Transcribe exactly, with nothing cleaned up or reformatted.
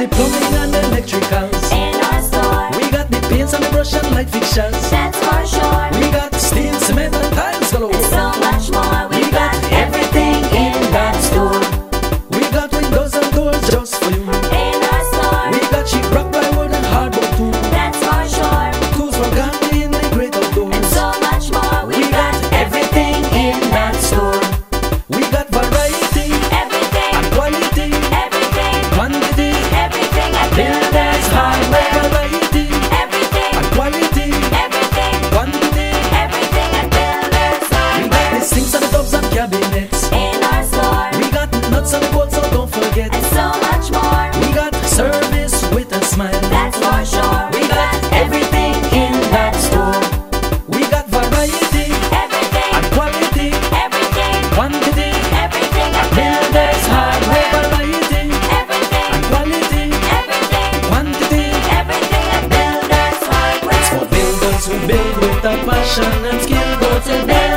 plumbing and electricals. In our store, We got the paints and the brush and light fixtures. that's for sure. We got steel, cement and tiles galore. And so much more. We We got got everything in that store. We got windows and doors just for you. In our store, We got cheap rock, plywood and hardwood too. that's for sure. Tools for gardening in the great And outdoors. so much more. We We got got everything in that store. We got variety Everything, and quality, everything, quantity. everything at Builders Builders Hardware. hardware, variety Everything, and quality, everything, quantity. everything at Builders We got Hardware. the sinks and the tubs and cabinets. In our store, We got nuts and bolts, so don't forget. and so much more. We got service with a smile. That's for sure. We got everything in that store. We got variety Everything, and quality, everything, quantity. everything at Builders Builders hardware, Hardware. variety Everything, and quality, everything, quantity. everything at Builders For Hardware. builders who build with a passion and skill, go to Builders